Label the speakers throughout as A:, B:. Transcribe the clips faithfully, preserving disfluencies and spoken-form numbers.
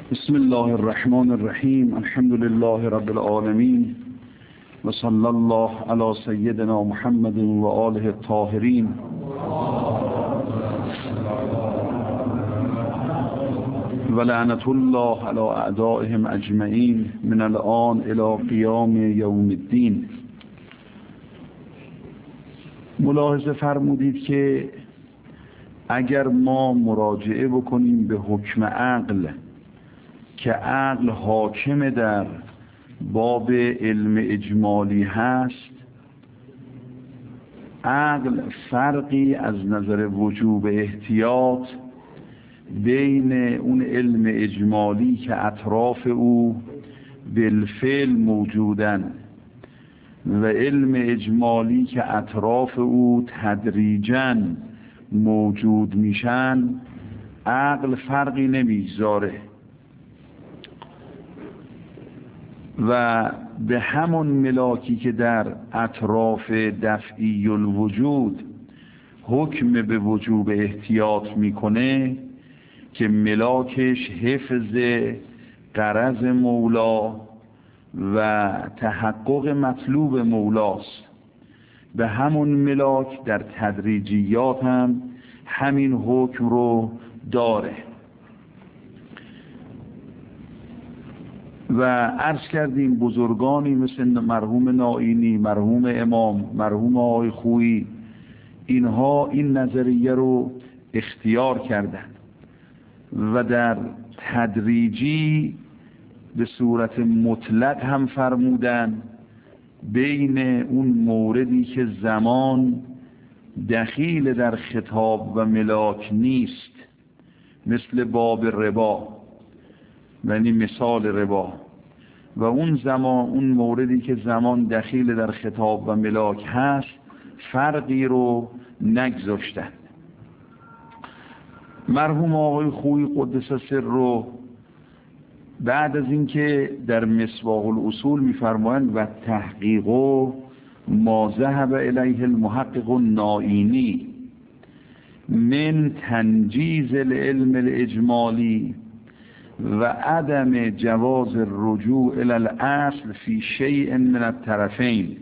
A: بسم الله الرحمن الرحیم. الحمد لله رب العالمین و صلی الله علی سیدنا محمد و آله الطاهرین. و لعنت الله علی اعدائهم اجمعین من الان الی قیام یوم الدین. ملاحظه فرمودید که اگر ما مراجعه بکنیم به حکم عقل که عقل حاکم در باب علم اجمالی هست، عقل فرقی از نظر وجوب احتیاط بین اون علم اجمالی که اطراف او بالفعل موجودن و علم اجمالی که اطراف او تدریجاً موجود میشن، عقل فرقی نمیگذاره و به همون ملاکی که در اطراف دفعی الوجود حکم به وجوب احتیاط میکنه که ملاکش حفظ غرض مولا و تحقق مطلوب مولاست، به همون ملاک در تدریجیات هم همین حکم رو داره. و عرض کردیم بزرگانی مثل مرحوم نائینی، مرحوم امام، مرحوم آقای خویی، اینها این نظریه رو اختیار کردن و در تدریجی به صورت مطلق هم فرمودن بین اون موردی که زمان دخیل در خطاب و ملاک نیست، مثل باب ربا، یعنی مثال ربا، و اون زمان اون موردی که زمان دخیل در خطاب و ملاک هست، فرقی رو نگذاشتن. مرحوم آقای خویی قدس سر رو بعد از اینکه در مصباح الاصول می‌فرمایند و تحقیق ما ذهب الیه المحقق النائینی من تنجیز العلم الاجمالی و عدم جواز الرجوع الی الاصل فی شیء من الطرفین،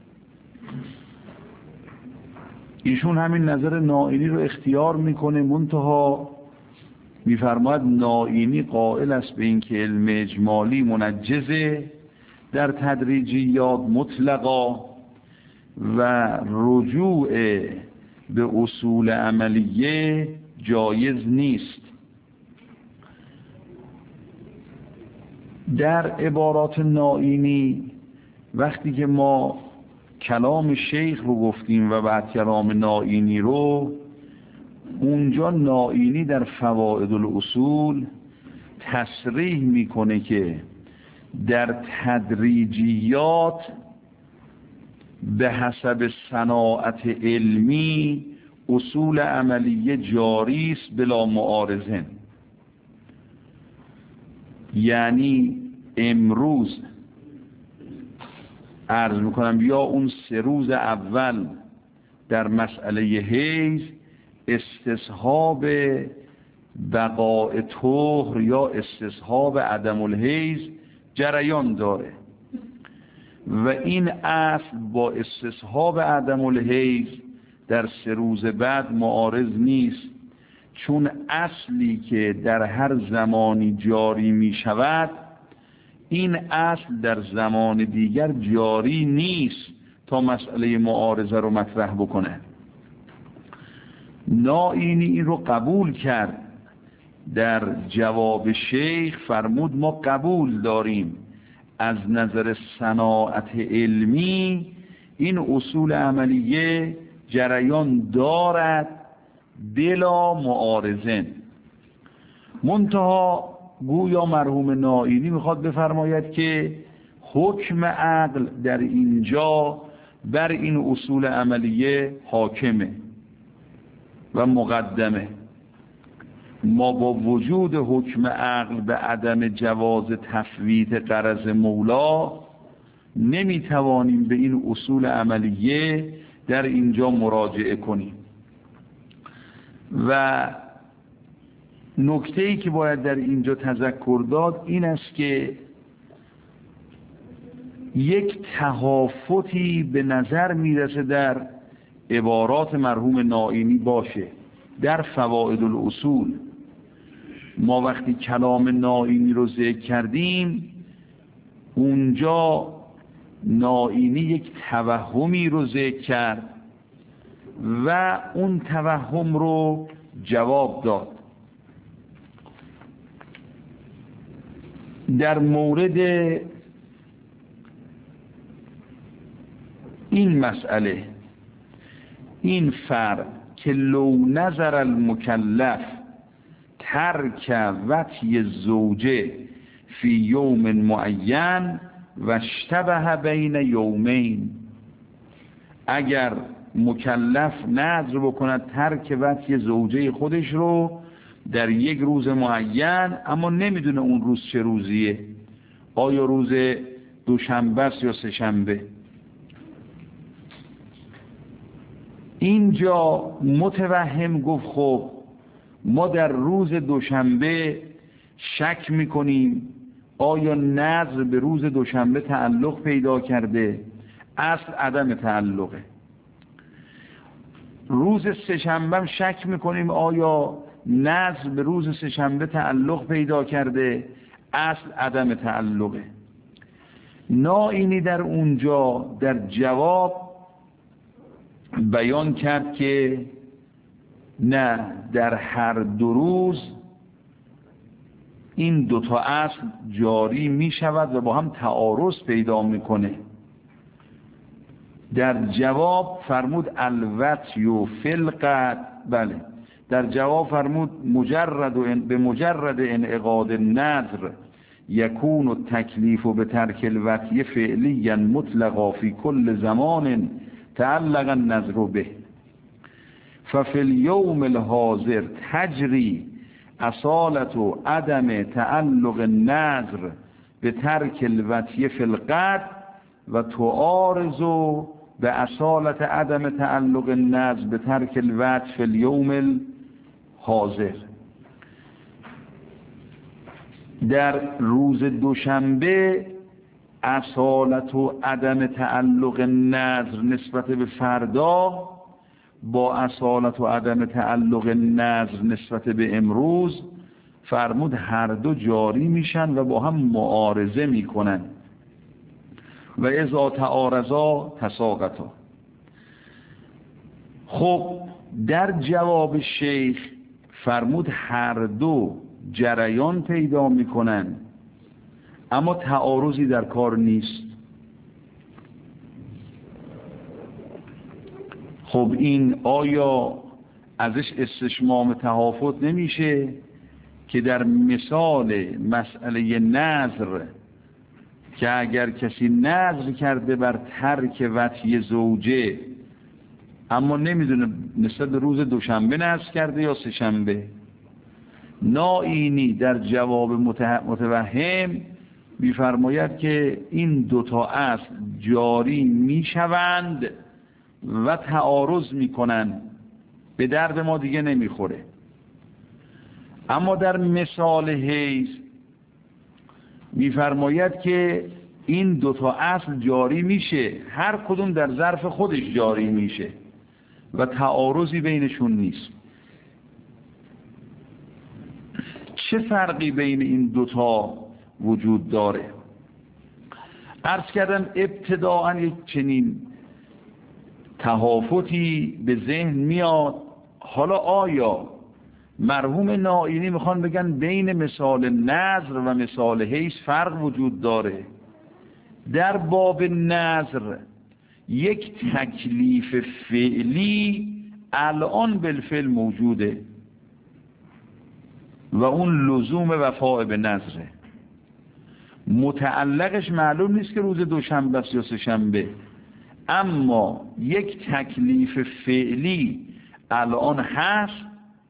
A: ایشون همین نظر نائینی رو اختیار میکنه، منتها میفرماید نائینی قائل است به این که علم اجمالی منجزه در تدریجیات مطلقا و رجوع به اصول عملیه جایز نیست. در عبارات نائینی وقتی که ما کلام شیخ رو گفتیم و بعد کلام نائینی رو، اونجا نائینی در فوائد الاصول تصریح میکنه که در تدریجیات به حسب صناعت علمی اصول عملیه جاری است بلا معارضه. یعنی امروز عرض میکنم یا اون سه روز اول در مسئله حیض استصحاب بقاء طهر یا استصحاب عدم الحیض جریان داره و این اصل با استصحاب عدم الحیض در سه روز بعد معارض نیست، چون اصلی که در هر زمانی جاری می شود این اصل در زمان دیگر جاری نیست تا مسئله معارضه رو مطرح بکنه. نائینی این رو قبول کرد، در جواب شیخ فرمود ما قبول داریم از نظر صناعت علمی این اصول عملیه جریان دارد بلا معارضه. منتها گویا مرحوم نائینی میخواد بفرماید که حکم عقل در اینجا بر این اصول عملیه حاکمه و مقدمه. ما با وجود حکم عقل به عدم جواز تفویت غرض مولا نمیتوانیم به این اصول عملیه در اینجا مراجعه کنیم و نکته‌ای که باید در اینجا تذکر داد این است که یک تهافتی به نظر میرسه در عبارات مرحوم نائینی باشه. در فوائد الاصول ما وقتی کلام نائینی رو ذکر کردیم، اونجا نائینی یک توهمی رو ذکر کرد و اون توهم رو جواب داد. در مورد این مسئله، این فرق که لو نظر المکلف ترک وطی زوجه فی یوم معین و اشتبه بین یومین، اگر مکلف نظر بکند ترک وطی زوجه خودش رو در یک روز معین، اما نمیدونه اون روز چه روزیه، آیا روز دوشنبه است یا سه شنبه، اینجا متوهم گفت خب ما در روز دوشنبه شک میکنیم آیا نظر به روز دوشنبه تعلق پیدا کرده، اصل عدم تعلقه. روز سه‌شنبه شک میکنیم آیا نظر به روز سه‌شنبه تعلق پیدا کرده، اصل عدم تعلقه. نائینی در اونجا در جواب بیان کرد که نه، در هر دو روز این دوتا اصل جاری می شود و با هم تعارض پیدا میکنه. در جواب فرمود الوطی و فلقت، بله در جواب فرمود مجرد و به مجرد انعقاد نظر یکون و تکلیف و به ترک الوطی فعلیا مطلقا فی کل زمان تعلق النظر به ففی الیوم الحاضر تجری اصالت و عدم تعلق النظر به ترک الوطی فی القطع و تعارض به اصالت عدم تعلق النظر به ترک الوطی فی الیوم الحاضر. در روز دوشنبه اصالت و عدم تعلق نظر نسبت به فردا با اصالت و عدم تعلق نظر نسبت به امروز فرمود هر دو جاری میشن و با هم معارضه میکنن و اذا تعارضا تساقطا. خب در جواب شیخ فرمود هر دو جریان پیدا میکنن اما تعارضی در کار نیست. خب این آیا ازش استشمام تهافت نمیشه که در مثال مسئله نظر که اگر کسی نظر کرده بر ترک وطی زوجه اما نمیدونه نسبت به روز دوشنبه نظر کرده یا سه شنبه، نائینی در جواب متوهم می‌فرماید که این دوتا اصل جاری میشوند و تعارض میکنن، به درد ما دیگه نمیخوره. اما در مثال حیض می‌فرماید که این دوتا اصل جاری میشه، هر کدوم در ظرف خودش جاری میشه و تعارضی بینشون نیست. چه فرقی بین این دوتا وجود داره؟ عرض کردم ابتداعا یک چنین تهافتی به ذهن میاد. حالا آیا مرحوم نائینی میخوان بگن بین مثال نظر و مثال حیض فرق وجود داره؟ در باب نظر یک تکلیف فعلی الان بالفعل موجوده و اون لزوم وفاء به نظره. متعلقش معلوم نیست که روز دوشنبه است یا سه شنبه، اما یک تکلیف فعلی الان هست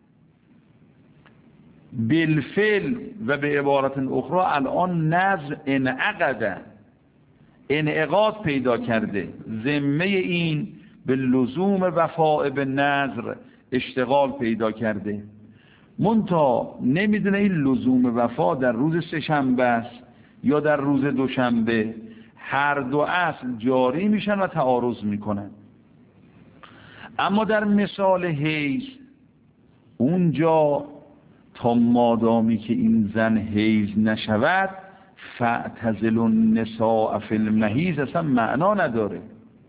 A: بالفعل و به عبارت اخرى الان نظر انعقده، انعقاد پیدا کرده، ذمه این به لزوم وفاء به نظر اشتغال پیدا کرده. منتها نمیدونه این لزوم وفا در روز سه‌شنبه است یا در روز دوشنبه، هر دو اصل جاری میشن و تعارض میکنن. اما در مثال حیض اونجا تا مادامی که این زن حیض نشود فاعتزلوا النساء فی المحیض اصلا معنا نداره،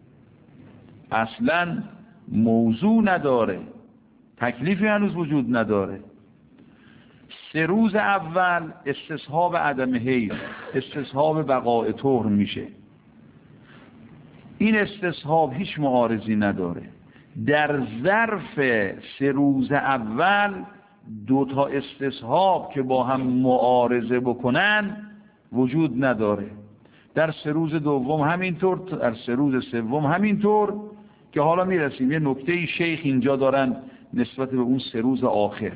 A: اصلا موضوع نداره، تکلیفی هنوز وجود نداره. سه روز اول استصحاب عدم حیض، استصحاب بقاء طهر میشه. این استصحاب هیچ معارضی نداره. در ظرف سه روز اول دو تا استصحاب که با هم معارضه بکنن وجود نداره. در سه روز دوم همینطور، در سه روز سوم همینطور، که حالا میرسیم یه نکته شیخ اینجا دارن نسبت به اون سه روز آخر.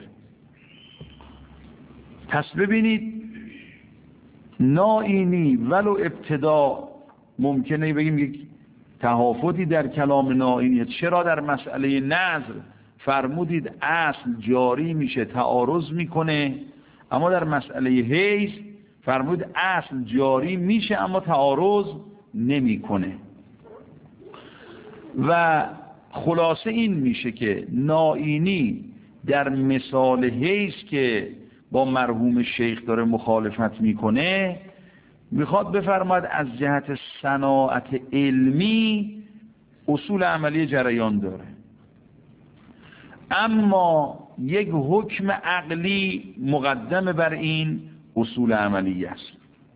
A: پس ببینید نائینی ولو ابتدا ممکنه بگیم یک تهافتی در کلام نائینی. چرا در مسئله نذر فرمودید اصل جاری میشه تعارض میکنه، اما در مسئله حیض فرمود اصل جاری میشه اما تعارض نمیکنه؟ و خلاصه این میشه که نائینی در مثال حیض که با مرحوم شیخ داره مخالفت میکنه، میخواد بفرماید از جهت صناعت علمی اصول عملی جریان داره، اما یک حکم عقلی مقدم بر این اصول عملی است.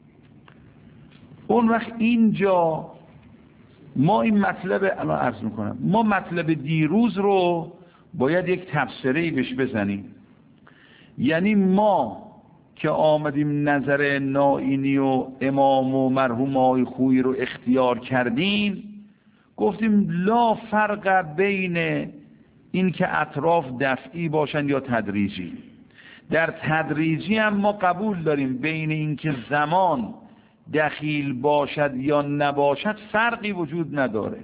A: اون وقت اینجا ما این مطلب الان عرض میکنم، ما مطلب دیروز رو باید یک تفسیری بهش بزنیم. یعنی ما که آمدیم نظر نائینی و امام و مرحوم آقای خویی رو اختیار کردیم، گفتیم لا فرق بین این که اطراف دفعی باشن یا تدریجی. در تدریجی هم ما قبول داریم بین این که زمان دخیل باشد یا نباشد فرقی وجود نداره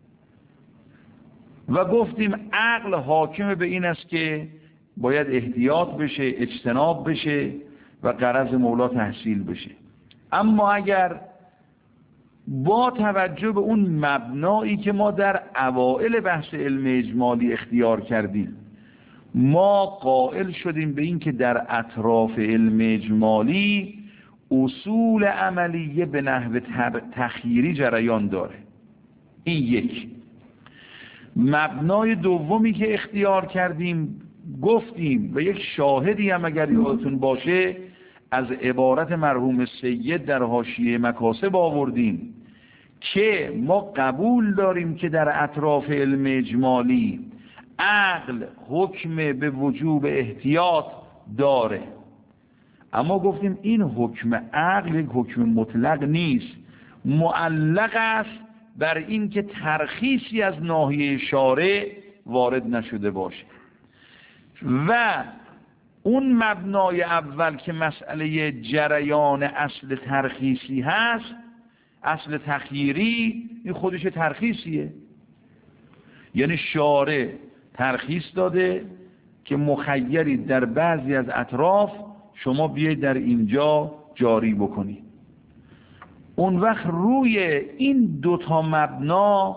A: و گفتیم عقل حاکم به این است که باید احتیاط بشه، اجتناب بشه و غرض مولا تحصیل بشه. اما اگر با توجه به اون مبنایی که ما در اوائل بحث علم اجمالی اختیار کردیم، ما قائل شدیم به این که در اطراف علم اجمالی اصول عملیه به نحو تخییری جریان داره. این یک. مبنای دومی که اختیار کردیم گفتیم و یک شاهدی هم اگر یادتون باشه از عبارت مرحوم سید در حاشیه مکاسب آوردیم که ما قبول داریم که در اطراف علم اجمالی عقل حکم به وجوب احتیاط داره، اما گفتیم این حکم عقل یک حکم مطلق نیست، معلق است بر این که ترخیصی از ناحیه شارع وارد نشده باشه. و اون مبنای اول که مسئله جریان اصل ترخیصی هست، اصل تخییری، این خودش ترخیصیه. یعنی شارع ترخیص داده که مخیری در بعضی از اطراف شما بیاید در اینجا جاری بکنید. اون وقت روی این دوتا مبنا،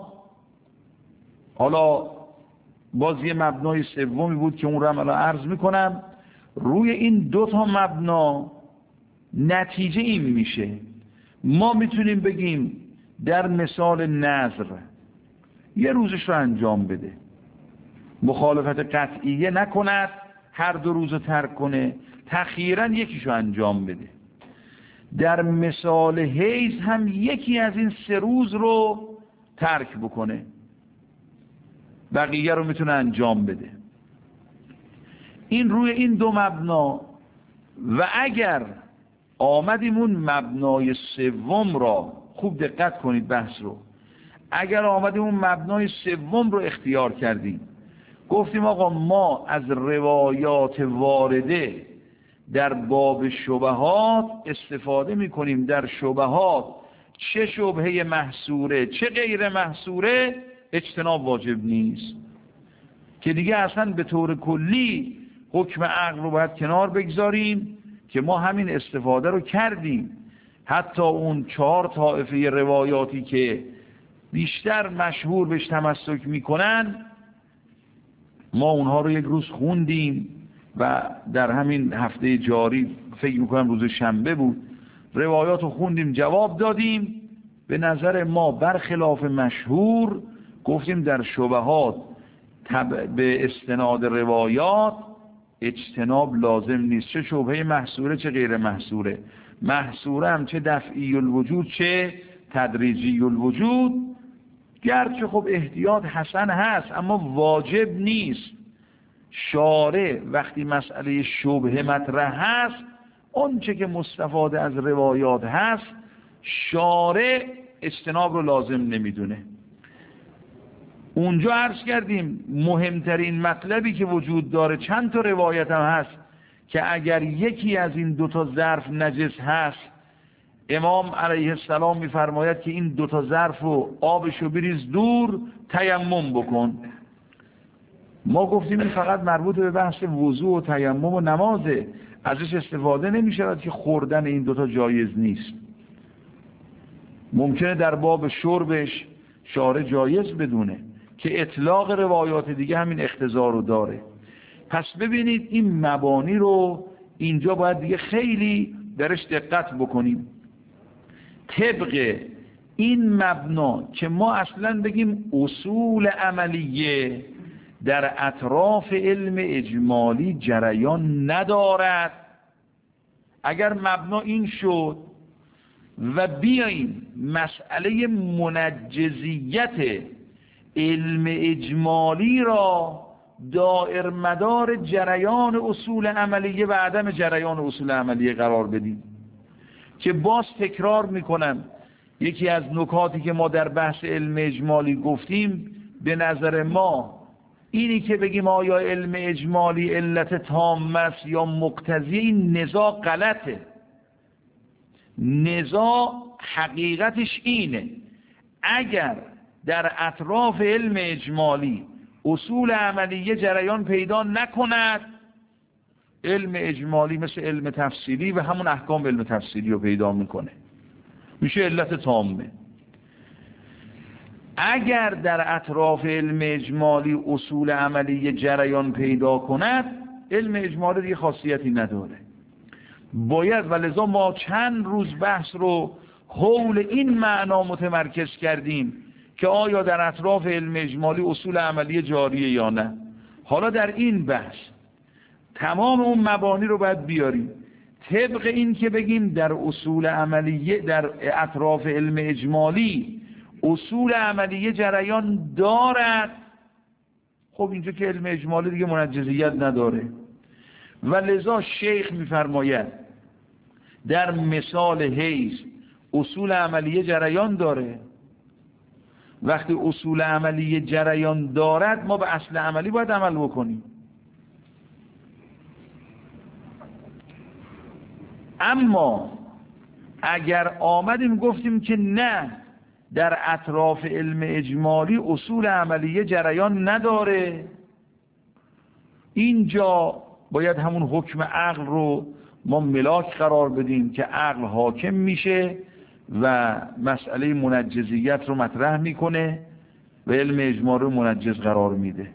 A: حالا باز یه مبنای سومی بود که اون رو هم الان عرض میکنم، روی این دوتا مبنا نتیجه این میشه ما میتونیم بگیم در مثال نذر یه روزش رو انجام بده، مخالفت قطعیه نکند، هر دو روز رو ترک کنه، تخییراً یکیشو انجام بده. در مثال حیض هم یکی از این سه روز رو ترک بکنه، بقیه رو میتونه انجام بده. این روی این دو مبنا. و اگر آمدیم اون مبنای سوم را، خوب دقت کنید بحث رو، اگر آمدیم اون مبنای سوم رو اختیار کردیم، گفتیم آقا ما از روایات وارده در باب شبهات استفاده میکنیم، در شبهات چه شبهه محصوره چه غیر محصوره اجتناب واجب نیست، که دیگه اصلا به طور کلی حکم عقل رو باید کنار بگذاریم که ما همین استفاده رو کردیم. حتی اون چهار طایفه روایاتی که بیشتر مشهور بهش تمسک میکنن، ما اونها رو یک روز خوندیم و در همین هفته جاری فکر میکنم روز شنبه بود، روایات رو خوندیم، جواب دادیم. به نظر ما برخلاف مشهور گفتیم در شبهات به استناد روایات اجتناب لازم نیست، چه شبهه محصوره چه غیر محصوره. محصوره هم چه دفعی الوجود چه تدریجی الوجود، گرچه خب احتیاط حسن هست اما واجب نیست. شارع وقتی مسئله شبهه مطرح هست، اون چه که مستفاده از روایات هست، شارع اجتناب رو لازم نمیدونه. اونجا عرض کردیم مهمترین مطلبی که وجود داره، چند تا روایت هم هست که اگر یکی از این دوتا ظرف نجس هست، امام علیه السلام میفرماید که این دوتا ظرف رو آبشو بریز دور، تیمم بکن. ما گفتیم این فقط مربوط به بحث وضوء و تیمم و نمازه، ازش استفاده نمیشه که خوردن این دوتا جایز نیست. ممکنه در باب شربش شارع جایز بدونه که اطلاق روایات دیگه همین اقتضا رو داره. پس ببینید این مبانی رو اینجا باید دیگه خیلی درش دقت بکنیم. طبق این مبنا که ما اصلا بگیم اصول عملیه در اطراف علم اجمالی جریان ندارد، اگر مبنا این شد و بیاییم مسئله منجزیت علم اجمالی را دائر مدار جریان اصول عملیه و عدم جریان اصول عملیه قرار بدیم، که باز تکرار میکنم یکی از نکاتی که ما در بحث علم اجمالی گفتیم، به نظر ما اینی که بگیم آیا علم اجمالی علت تام است یا مقتضی، این نزاع غلطه. نزاع حقیقتش اینه اگر در اطراف علم اجمالی اصول عملیه جریان پیدا نکند، علم اجمالی مثل علم تفصیلی و همون احکام علم تفصیلی رو پیدا میکنه، میشه علت تامه. اگر در اطراف علم اجمالی اصول عملیه جریان پیدا کند، علم اجمالی دیگه خاصیتی نداره. باید، و لذا ما چند روز بحث رو حول این معنا متمرکز کردیم که آیا در اطراف علم اجمالی اصول عملیه جاریه یا نه. حالا در این بحث تمام اون مبانی رو باید بیاریم، طبق این که بگیم در اصول عملیه در اطراف علم اجمالی اصول عملیه جریان دارد. خب اینجا که علم اجمالی دیگه منجزیت نداره و لذا شیخ میفرماید در مثال حیض اصول عملیه جریان داره. وقتی اصول عملیه جریان دارد ما به اصل عملی باید عمل بکنیم. اما اگر آمدیم گفتیم که نه، در اطراف علم اجمالی اصول عملیه جریان نداره، اینجا باید همون حکم عقل رو ما ملاک قرار بدیم که عقل حاکم میشه و مسئله منجزیت رو مطرح میکنه و علم اجمالی رو منجز قرار میده.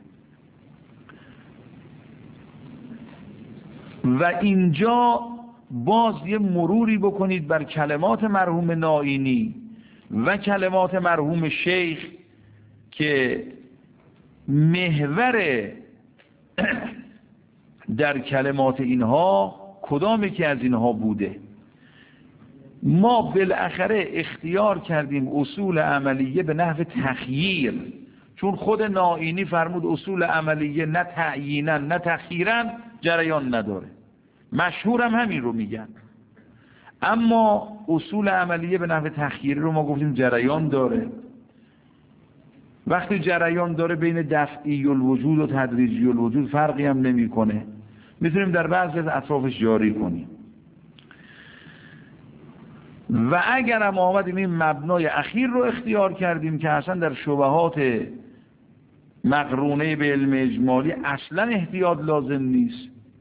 A: و اینجا باز یه مروری بکنید بر کلمات مرحوم نائینی و کلمات مرحوم شیخ که محور در کلمات اینها کدام یکی از اینها بوده. ما بالاخره اختیار کردیم اصول عملیه به نحو تخییر، چون خود نائینی فرمود اصول عملیه نه تعیینا نه تخییرا جریان نداره، مشهورم همین رو میگن. اما اصول عملیه به نحو تخییری رو ما گفتیم جریان داره. وقتی جریان داره بین دفعی الوجود و تدریجی الوجود فرقی هم نمیکنه، میتونیم در بعضی از اطرافش جاری کنیم. و اگر هم آمدیم این مبنای اخیر رو اختیار کردیم که اصلا در شبهات مقرونه به علم اجمالی اصلا احتیاط لازم نیست،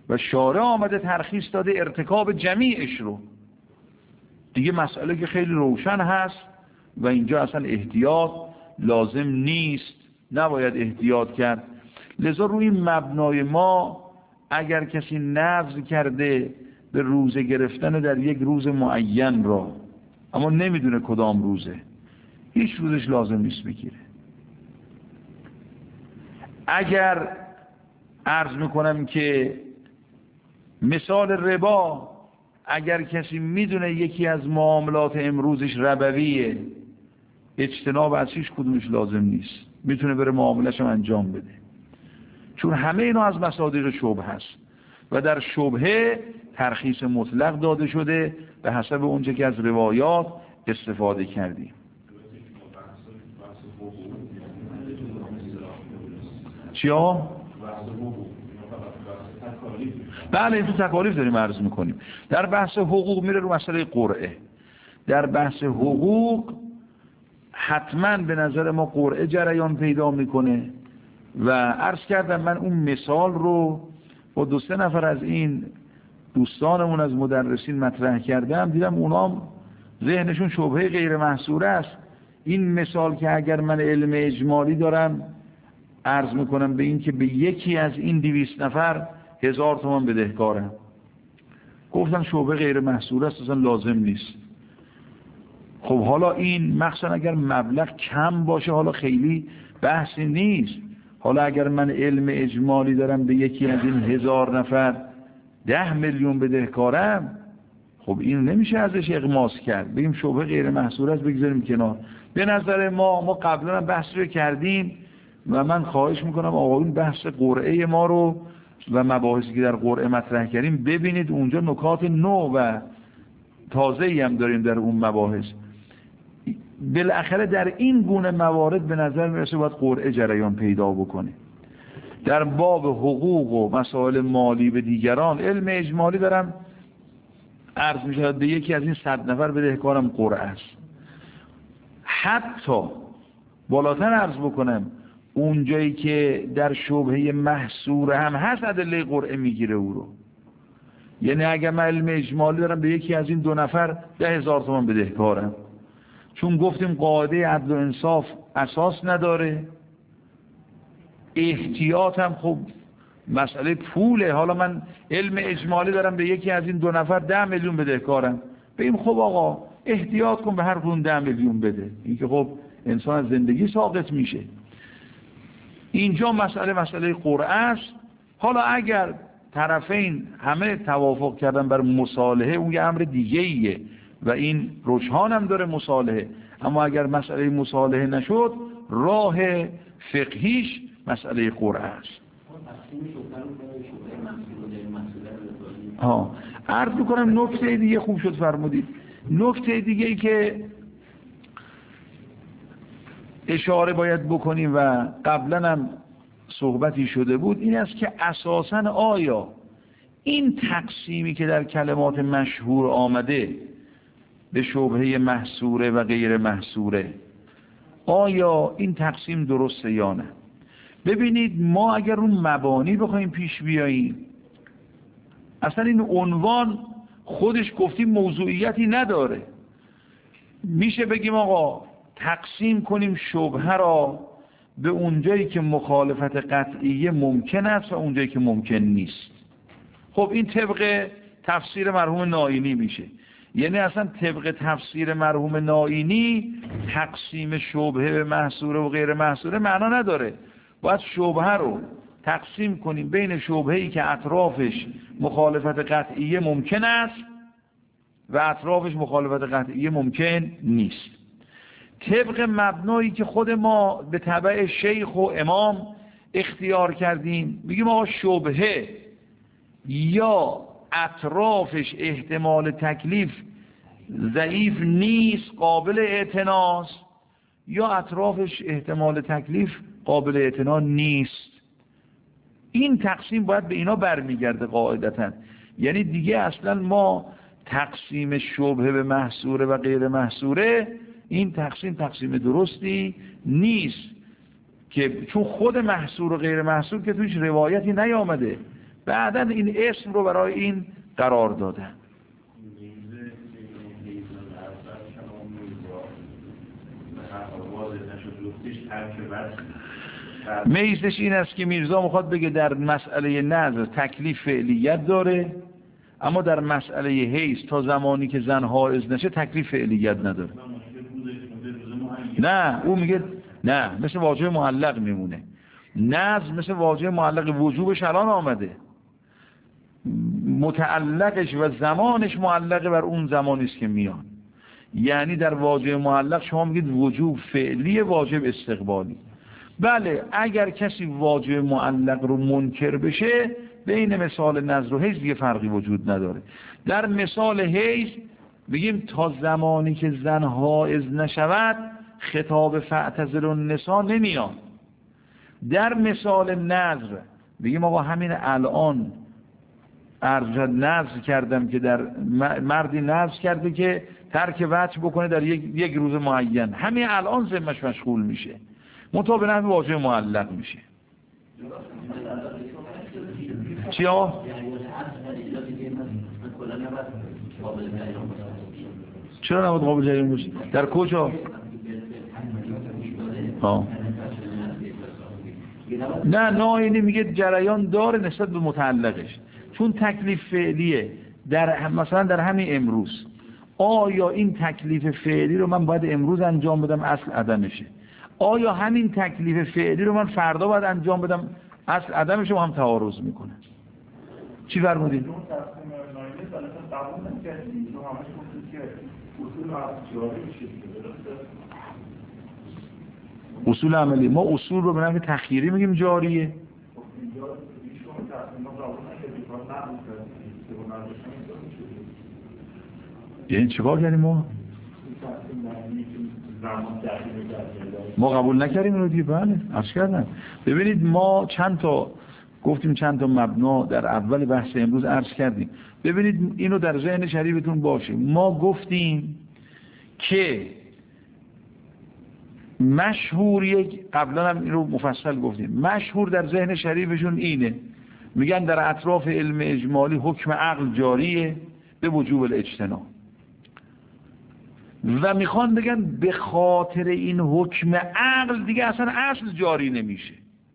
A: و شارع آمده ترخیص داده ارتکاب جمیعش رو. دیگه مسئله که خیلی روشن هست و اینجا اصلا احتیاط لازم نیست، نباید احتیاط کرد. لذا روی مبنای ما اگر کسی نذر کرده به روزه گرفتن در یک روز معین را، اما نمیدونه کدام روزه، هیچ روزش لازم نیست بگیره. اگر عرض میکنم که مثال ربا، اگر کسی میدونه یکی از معاملات امروزش ربویه، اجتناب از هیچ کدومش لازم نیست، میتونه بره معاملش هم انجام بده، چون همه اینا از مصادیق شبهه هست و در شبهه ترخیص مطلق داده شده به حسب اونچه که از روایات استفاده کردیم. چیا؟ بله این تو تکالیف داریم عرض میکنیم. در بحث حقوق میره رو مسئله قرعه. در بحث حقوق حتما به نظر ما قرعه جریان پیدا میکنه و عرض کردم من اون مثال رو با دو سه نفر از این دوستانمون از مدرسین مطرح کردم، دیدم اونام ذهنشون شبهه غیر محصوره است. این مثال که اگر من علم اجمالی دارم عرض میکنم به این که به یکی از این دویست نفر هزار تومان بدهکارم، گفتم شبهه غیر محصوره است، اصلا لازم نیست. خب حالا این مخصوصا اگر مبلغ کم باشه حالا خیلی بحثی نیست. حالا اگر من علم اجمالی دارم به یکی از این هزار نفر ده میلیون بدهکارم، خب این نمیشه ازش اغماس کرد، بگیم شبهه غیر محصوره است بگذاریم کنار. به نظر ما ما قبلا بحث رو کردیم و من خواهش میکنم آقایون بحث قرعه ما رو و مباحثی که در قرعه مطرح کردیم ببینید، اونجا نکات نو و تازه‌ای هم داریم در اون مباحث. بالاخره در این گونه موارد به نظر میرسه باید قرعه جریان پیدا بکنه. در باب حقوق و مسائل مالی به دیگران علم اجمالی دارم عرض میشه به یکی از این صد نفر بدهکارم قرعه است. حتی بالاتر عرض بکنم اونجایی که در شبهه محصور هم هست ادله قرعه میگیره او رو. یعنی اگر من علم اجمالی دارم به یکی از این دو نفر ده هزار تومان بدهکارم، چون گفتیم قاعده عدل و انصاف اساس نداره، احتیاط هم خب مسئله پوله. حالا من علم اجمالی دارم به یکی از این دو نفر ده میلیون بدهکارم، بگیم خب آقا احتیاط کن به هر کدوم ده میلیون بده، این که خب انسان از زندگی ساقط میشه. اینجا مسئله مسئله قرعه است. حالا اگر طرفین همه توافق کردن بر مصالحه، اون یه امر دیگه ایه و این رجحان هم داره مصالحه، اما اگر مسئله مصالحه نشد راه فقهیش مسئله قرعه است. ها عرض میکنم نکته دیگه خوب شد فرمودید. نکته دیگه ای که اشاره باید بکنیم و قبلا هم صحبتی شده بود این است که اساساً آیا این تقسیمی که در کلمات مشهور آمده به شبهه محصوره و غیر محصوره، آیا این تقسیم درسته یا نه؟ ببینید ما اگر اون مبانی بخوایم پیش بیاییم، اصلا این عنوان خودش گفتیم موضوعیتی نداره. میشه بگیم آقا تقسیم کنیم شبهه را به اونجایی که مخالفت قطعیه ممکن است و اونجایی که ممکن نیست. خب این طبق تفسیر مرحوم نائینی میشه. یعنی اصلا طبق تفسیر مرحوم نائینی تقسیم شبهه به محصوره و غیر محصوره معنا نداره. باید شبهه رو تقسیم کنیم بین شبهه‌ای که اطرافش مخالفت قطعیه ممکن است و اطرافش مخالفت قطعیه ممکن نیست. طبق مبنایی که خود ما به تبع شیخ و امام اختیار کردیم میگیم آقا شبهه یا اطرافش احتمال تکلیف ضعیف نیست قابل اعتناست، یا اطرافش احتمال تکلیف قابل اعتنا نیست. این تقسیم باید به اینا برمیگرده قاعدتاً. یعنی دیگه اصلا ما تقسیم شبهه به محصوره و غیر محصوره، این تقسیم تقسیم درستی نیست، که چون خود محصور و غیر محصور که توش روایتی نیامده. بعداً این اسم رو برای این قرار دادن. میزش این است که میرزا میخواد بگه در مسئله نظر تکلیف فعلیت داره، اما در مسئله حیض تا زمانی که زن حائض نشه تکلیف فعلیت نداره. نه او میگه نه، مثل واژه معلق میمونه. نظر مثل واژه معلق وجوبش الان آمده، متعلقش و زمانش معلق بر اون زمانی است که میان. یعنی در واژه معلق شما میگید وجوب فعلی، واجب استقبالی. بله اگر کسی واژه معلق رو منکر بشه بین مثال نظر و حیض دیگه فرقی وجود نداره. در مثال حیض بگیم تا زمانی که زن حائض نشود خطاب فاعتزلوا النساء نمیاد. در مثال نظر بگیم آقا همین الان ارجد نظر کردم که در مردی نظر کرده که ترک وجه بکنه در یک, یک روز معین، همین الان ذمش مشغول میشه، منتها به نحو واژه معلق میشه. چیا؟ چرا نباید قابل جریان باشه؟ در کجا؟ ها. نه ناینی میگه جریان داره نسبت به متعلقش، چون تکلیف فعلیه. در مثلا در همین امروز آیا این تکلیف فعلی رو من باید امروز انجام بدم اصل عدمشه، آیا همین تکلیف فعلی رو من فردا باید انجام بدم اصل عدمشه، با هم تعارض میکنه. چی فرمودید؟ اصول عملی ما اصول رو به نحو تخییری میگیم جاریه. یعنی چیکار کردیم ما؟ ما قبول نکردیم رو دیگه. بله عرض کردم. ببینید ما چند تا گفتیم، چند تا مبنا در اول بحث امروز عرض کردیم. ببینید اینو در ذهن شریفتون باشه. ما گفتیم که مشهور، یک قبلا هم این رو مفصل گفتیم، مشهور در ذهن شریفشون اینه، میگن در اطراف علم اجمالی حکم عقل جاریه به وجوب الاجتناب، و میخوان بگن به خاطر این حکم عقل دیگه اصلا اصل جاری نمیشه.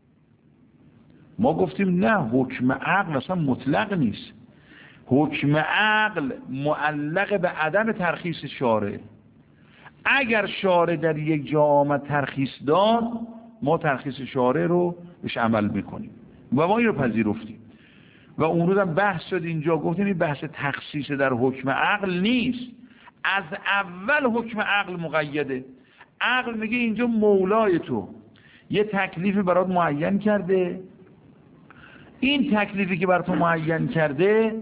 A: ما گفتیم نه، حکم عقل اصلا مطلق نیست، حکم عقل معلق به عدم ترخیص شارع. اگر شارع در یک جا آمد ترخیص داد، ما ترخیص شارع رو بهش عمل میکنیم و ما این رو پذیرفتیم. و اون روز هم بحث شد اینجا، گفتیم این بحث تخصیص در حکم عقل نیست، از اول حکم عقل مقیده. عقل میگه اینجا مولای تو یه تکلیفی برات معین کرده، این تکلیفی که برات معین کرده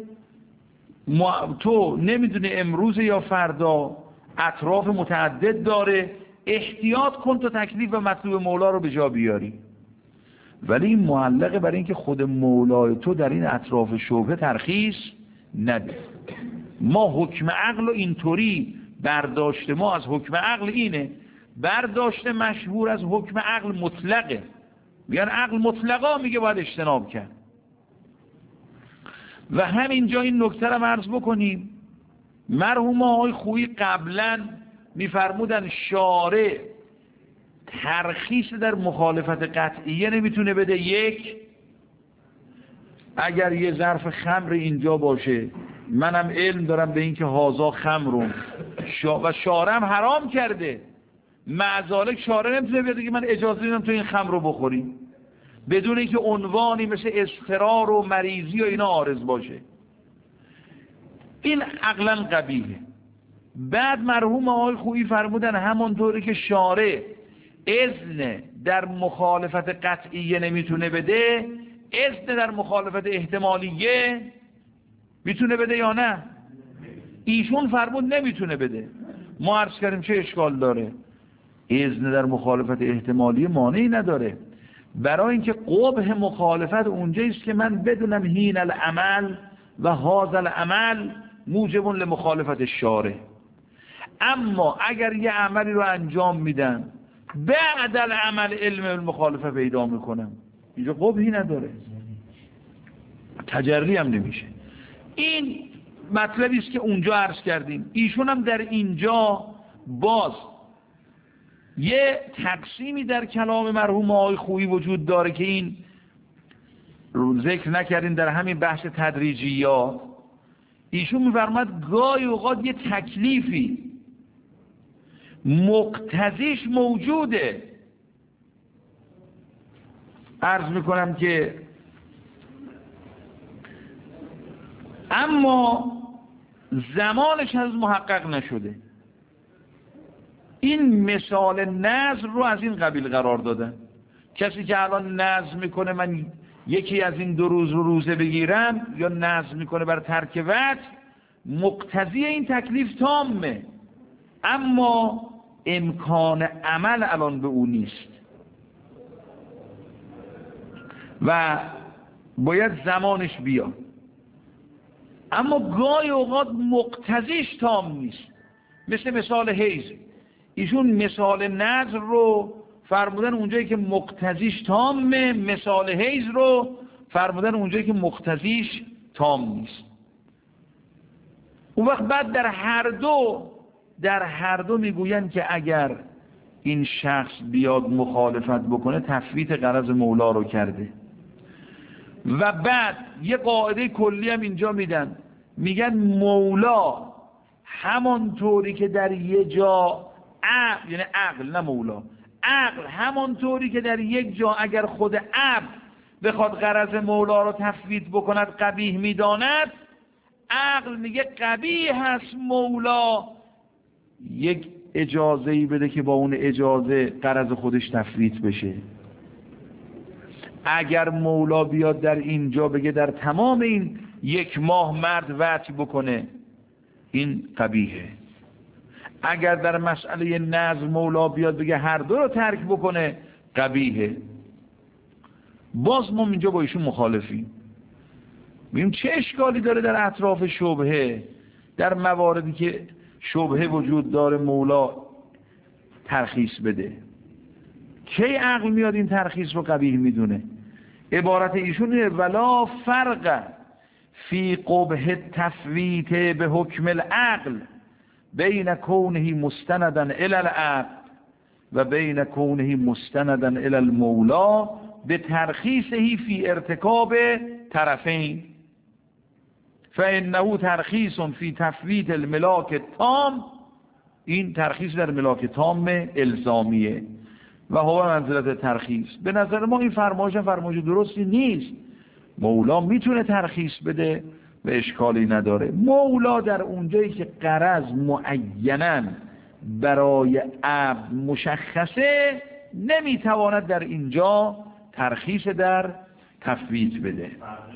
A: تو نمیدونه امروز یا فردا، اطراف متعدد داره، احتیاط کن تا تکلیف و مطلوب مولا رو به جا بیاری. ولی این معلقه برای اینکه خود مولای تو در این اطراف شبهه ترخیص نده. ما حکم عقل و اینطوری برداشت ما از حکم عقل اینه، برداشت مشهور از حکم عقل مطلقه، میگن عقل مطلقا میگه باید اجتناب کرد. و همینجا این نکته رو عرض بکنیم، مرحوم آقای خویی قبلا میفرمودن شارع ترخیص در مخالفت قطعیه نمیتونه بده. یک، اگر یه ظرف خمر اینجا باشه، منم علم دارم به این که هازا خمرون شا و شارع هم حرام کرده، معذالک شارع نمیتونه بیاد که من اجازه میدم تو این خمر رو بخوری بدون اینکه عنوانی مثل اضطرار و مریضی و اینا عارض باشه. این عقلا قبیحه. بعد مرحوم آقای خویی فرمودن همونطوری که شارع اذن در مخالفت قطعیه نمیتونه بده، اذن در مخالفت احتمالیه میتونه بده یا نه؟ ایشون فرمود نمیتونه بده. ما عرض کردیم چه اشکال داره؟ اذن در مخالفت احتمالیه مانعی نداره، برای اینکه قبح مخالفت اونجاییست که من بدونم هین العمل و هذا العمل موجب لمخالفت الشارع. اما اگر یه عملی رو انجام میدن بعد العمل علم المخالفه پیدا میکنم، اینجا قبحی نداره. تجری هم نمیشه. این مطلبی است که اونجا عرض کردیم. ایشون هم در اینجا باز یه تقسیمی در کلام مرحوم آقای خویی وجود داره که این رو ذکر نکردیم در همین بحث تدریجیات. ایشون می‌فرماد گاهی اوقات یه تکلیفی مقتضیش موجوده. عرض میکنم که اما زمانش از محقق نشده. این مثال نذر رو از این قبیل قرار دادن. کسی که الان نذر میکنه من یکی از این دو روز رو روزه بگیرم یا نذر میکنه بر ترک وقت، مقتضی این تکلیف تامه، اما امکان عمل الان به او نیست و باید زمانش بیاد. اما گاهی اوقات مقتضیش تام نیست، مثل مثال حیض. ایشون مثال نذر رو فرمودن اونجایی که مقتضیش تامه، مثال حیض رو فرمودن اونجایی که مقتضیش تام نیست. اون وقت بعد در هر دو در هر دو میگوین که اگر این شخص بیاد مخالفت بکنه تفویت غرض مولا رو کرده. و بعد یه قاعده کلی هم اینجا میدن، میگن مولا همانطوری که در یه جا عقل، یعنی عقل نه مولا، عقل همانطوری که در یک جا اگر خود عبد بخواد غرض مولا رو تفویت بکند قبیح میداند، عقل میگه قبیح هست مولا یک اجازه‌ای بده که با اون اجازه غرض خودش تفویت بشه. اگر مولا بیاد در اینجا بگه در تمام این یک ماه مرد وطی بکنه، این قبیحه. اگر در مسئله نذر مولا بیاد بگه هر دو رو ترک بکنه، قبیحه. باز ما اینجا با ایشون مخالفیم. ببین چه اشکالی داره در اطراف شبهه، در مواردی که شبهه وجود داره مولا ترخیص بده. کی عقل میاد این ترخیص رو قبیح میدونه؟ عبارت ایشونه ولا فرق فی قبح تفویت به حکم العقل بین کونه مستندا الی العقل و بین کونه مستندا الی المولا به ترخیصه فی ارتکاب طرفین فانه ترخیص فی تفویت الملاک تام. این ترخیص در ملاک تام الزامیه و هو منزلت ترخیص. به نظر ما این فرمایش فرمایش درستی نیست. مولا میتونه ترخیص بده و اشکالی نداره. مولا در اونجایی که غرض معیناً برای عبد مشخصه نمیتواند در اینجا ترخیص در تفویت بده.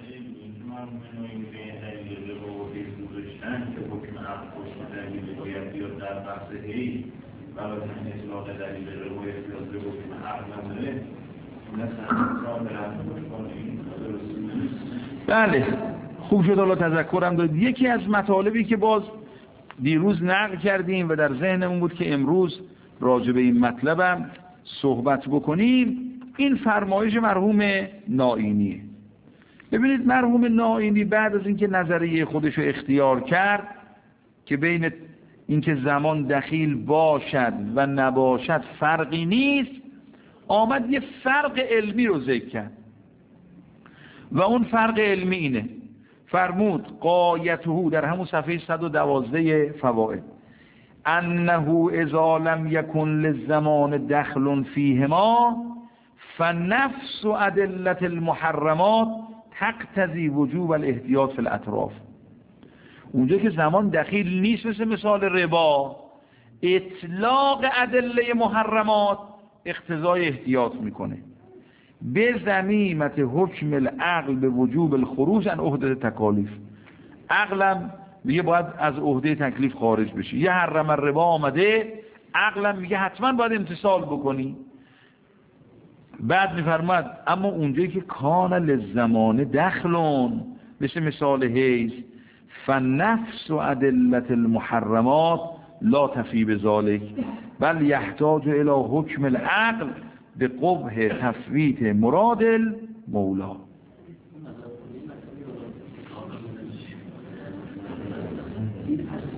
A: بله خوب شد الله تذکرم داد. یکی از مطالبی که باز دیروز نقل کردیم و در ذهنمون بود که امروز راجع به این مطلبم صحبت بکنیم، این فرمایش مرحوم نائینیه. ببینید مرحوم نائینی بعد از اینکه نظریه خودش رو اختیار کرد که بین اینکه زمان دخیل باشد و نباشد فرقی نیست، آمد یه فرق علمی رو ذکر کرد و اون فرق علمی اینه. فرمود قایته در همون صفحه صد و دوازده فوائد انه اذا لم یکن للزمان دخل فیهما فنفس ادله المحرمات تقتضی وجوب الاحتیاط فی الاطراف. اونجا که زمان دخیل نیست، مثل مثال ربا، اطلاق ادله محرمات اقتضای احتیاط میکنه. به ضمیمت حکم العقل به وجوب الخروج عن عهده تکالیف. عقلم میگه باید از عهده تکلیف خارج بشی. یه حرم الربا آمده، عقلم میگه حتما باید امتثال بکنی. بعد میفرماد اما اونجایی که کان للزمان دخلون، مثل مثال حیض، فنفس و ادله المحرمات لا تفی بذالک بل یحتاج الى حکم العقل به قبح تفویت مراد المولا.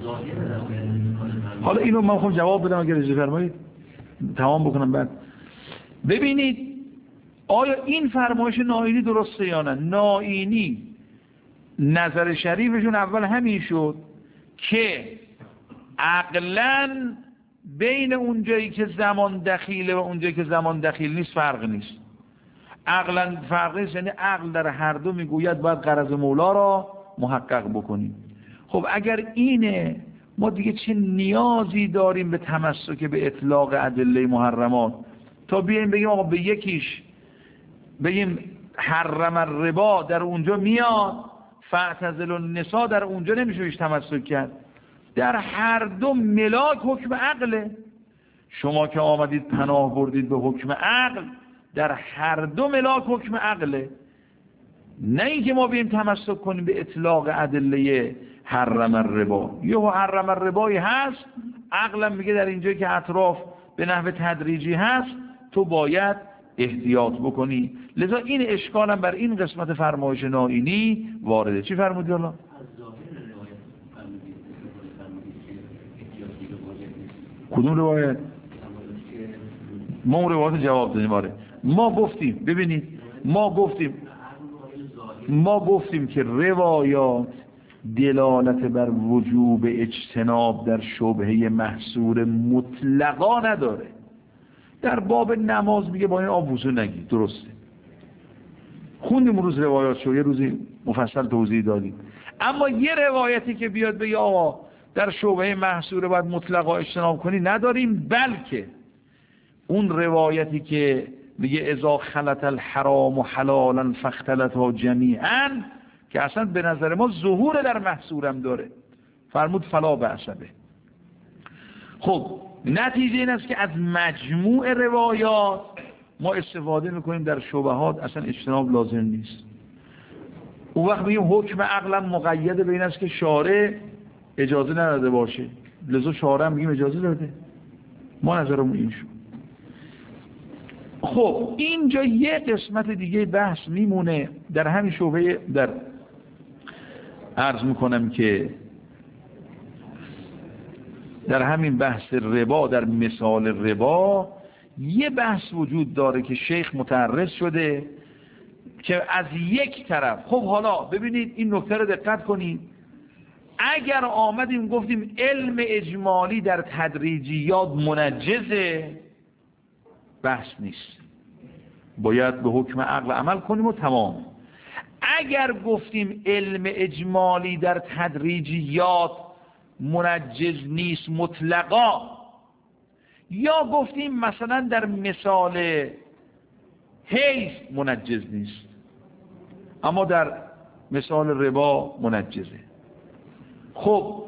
A: حالا اینو من خواهم جواب بدم اگر اجازه فرمایید تمام بکنم. بعد ببینید آیا این فرمایش نائینی درسته یا نه؟ نائینی نظر شریفشون اول همین شد که عقلاً بین اونجایی که زمان دخیله و اونجایی که زمان دخیل نیست فرق نیست. عقلاً فرق نیست، یعنی عقل در هر دو میگوید باید غرض مولا را محقق بکنیم. خب اگر اینه، ما دیگه چه نیازی داریم به تمسک به اطلاق ادله محرمات تا بیایم بگیم آقا به یکیش بگیم حرم الربا در اونجا میاد، فاعتزلوا النساء در اونجا نمیشه بهش تمسک کرد. در هر دو ملاک حکم عقله. شما که آمدید پناه بردید به حکم عقل، در هر دو ملاک حکم عقله. نه اینکه ما بیم تمسک کنیم به اطلاق ادله حرم الربا. یه حرم الربایی هست، عقلم میگه در اینجایی که اطراف به نحو تدریجی هست تو باید احتیاط بکنی. لذا این اشکالم بر این قسمت فرمایش نائینی وارده. چی فرمودی حالا؟ کدوم روایت؟ ما اون روایت جواب دادیم. آره ما گفتیم، ببینید ما گفتیم ما گفتیم که روایات دلالت بر وجوب اجتناب در شبهه محصور مطلقا نداره. در باب نماز میگه با این آب وضو نگیر، درسته، خوندیم روز روایات شو، یه روزی مفصل توضیح دادیم. اما یه روایتی که بیاد بگه آقا در شبهه محصور باید مطلقا اجتناب کنی نداریم، بلکه اون روایتی که میگه اذا خلط الحرام و حلالا فاختلطا جمیعا، که اصلا به نظر ما ظهور در محصورم داره، فرمود فلا بأس به. خب نتیجه این است که از مجموع روایات ما استفاده میکنیم در شبهات، اصلا اجتناب لازم نیست. اون وقت میگیم حکم عقلا مقید به این است که شارع اجازه نداده باشه، لذا شارع میگیم اجازه داده. ما نظرمون این شد. خب اینجا یه قسمت دیگه بحث میمونه در همین شبهه، در عرض میکنم که در همین بحث ربا، در مثال ربا یه بحث وجود داره که شیخ متعرض شده که از یک طرف، خب حالا ببینید این نکته رو دقت کنید، اگر آمدیم گفتیم علم اجمالی در تدریجیات منجزه، بحث نیست، باید به حکم عقل عمل کنیم و تمام. اگر گفتیم علم اجمالی در تدریجیات منجز نیست مطلقا، یا گفتیم مثلا در مثال حیض منجز نیست اما در مثال ربا منجزه، خب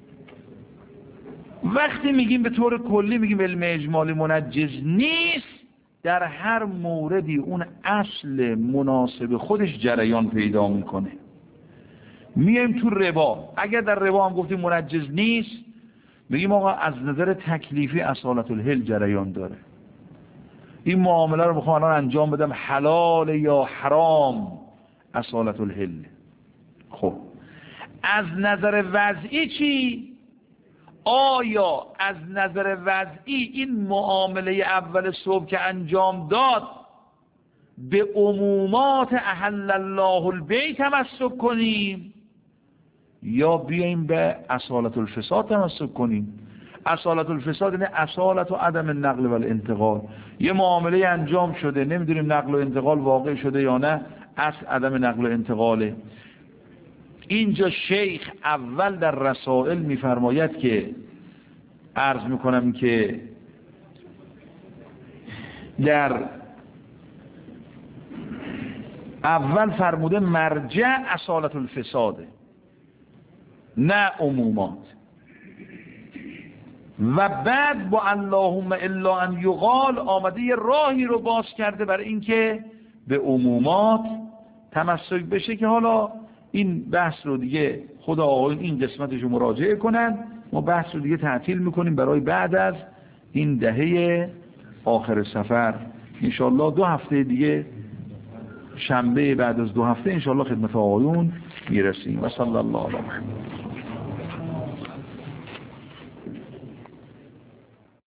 A: وقتی میگیم به طور کلی میگیم علم اجمالی منجز نیست، در هر موردی اون اصل مناسب خودش جریان پیدا میکنه. میایم تو ربا، اگر در ربا هم گفتیم منجز نیست، میگیم آقا از نظر تکلیفی اصالت الحل جریان داره، این معامله رو بخوام الان انجام بدم حلال یا حرام، اصالت الحل. خب از نظر وضعی چی؟ آیا از نظر وضعی این معامله اول صبح که انجام داد به عمومات احل الله البیع تمسک کنیم یا بیاییم به اصالت الفساد تمسک کنیم؟ اصالت الفساد یعنی اصالت و عدم النقل و الانتقال. یه معامله انجام شده، نمیدونیم نقل و انتقال واقع شده یا نه، اصل عدم نقل و انتقاله. اینجا شیخ اول در رسائل میفرماید که عرض میکنم که در اول فرموده مرجع اصالت الفساده نه عمومات، و بعد با اللهم الا ان یقال آمده یه راهی رو باز کرده برای اینکه به عمومات تمسک بشه، که حالا این بحث رو دیگه خدا آقایون این قسمتش رو مراجعه کنن، ما بحث رو دیگه تعطیل میکنیم برای بعد از این دهه آخر سفر انشالله. دو هفته دیگه شنبه بعد از دو هفته انشالله خدمت آقایون میرسیم. و صلی الله علیه و